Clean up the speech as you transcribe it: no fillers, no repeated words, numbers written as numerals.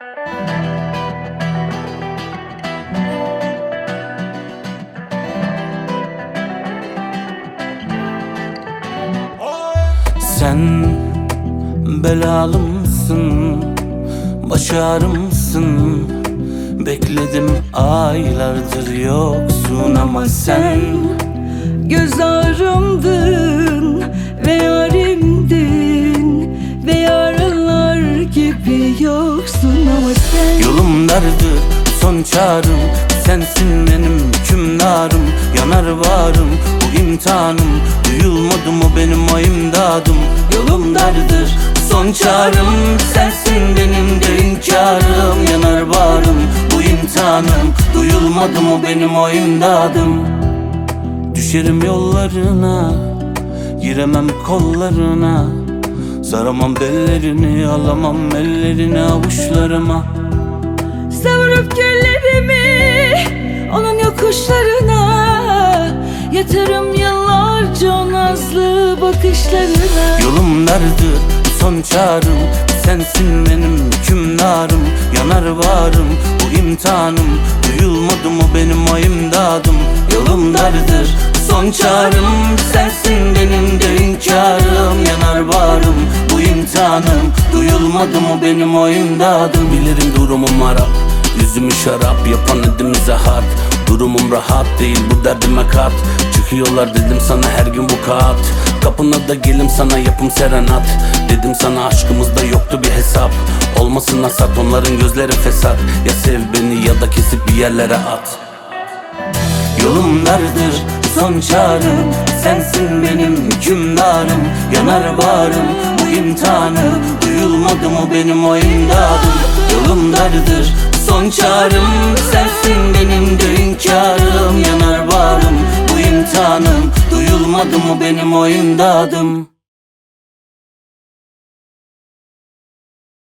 Sen belalı mısın, baş ağrımsın? Bekledim aylardır yoksun ama sen göz ağrımdın ve yarimdin ve yaralar gibi yoksun ama sen. Yolum dardır, son çağrım sensin, benim hükümdarım. Yanar varım, bu imtihanım, duyulmadı mı benim o imdadım? Yolum dardır, son çağrım sensin, benim de hünkârım. Yanar varım, bu imtihanım, duyulmadı mı benim o imdadım? Düşerim yollarına, giremem kollarına, saramam bellerini, alamam ellerini avuçlarıma. Savurup güllerimi onun yokuşlarına, yatarım yıllarca o nazlı bakışlarına. Yolum dardır, son çağrım sensin, benim hükümdarım. Yanar varım, bu imtihanım, duyulmadı mı benim o imdadım? Yolum dardır, son çağrım sensin, benim de hünkârım. Yanar varım, bu imtihanım, duyulmadı mı benim o imdadım? Bilirim durumum harap, yüzümü şarap yapan edimize harp. Durumum rahat değil, bu derdime kat. Çıkıyorlar dedim sana her gün bu kat. Kapına da gelim sana yapım serenat. Dedim sana aşkımızda yoktu bir hesap. Olmasın hasat, onların gözleri fesat. Ya sev beni ya da kesip bir yerlere at. Yolum dardır, son çağrım sensin, benim hükümdarım. Yanar varım, bu imtihanı, duyulmadı mı benim o imdadım? Yolum dardır, son çağrım sensin, benim de hünkârım. Yanar varım, bu imtihanım, duyulmadı mı benim o imdadım?